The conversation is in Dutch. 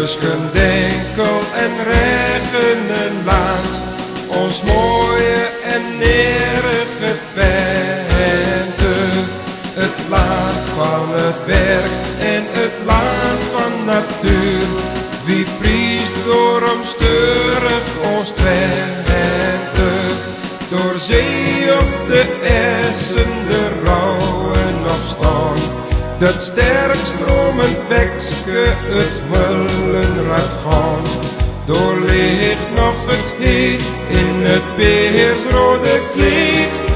tussen Denkel en Regenenland, ons mooie en nederige Twente. Het land van het werk en het land van natuur, wie priest stormsteurig ons Twente. Door zee op de essen de rauwen nog staan, dat sterk stromend bekske het mullenrad gaan. Door ligt nog het heet in het peersrode kleed,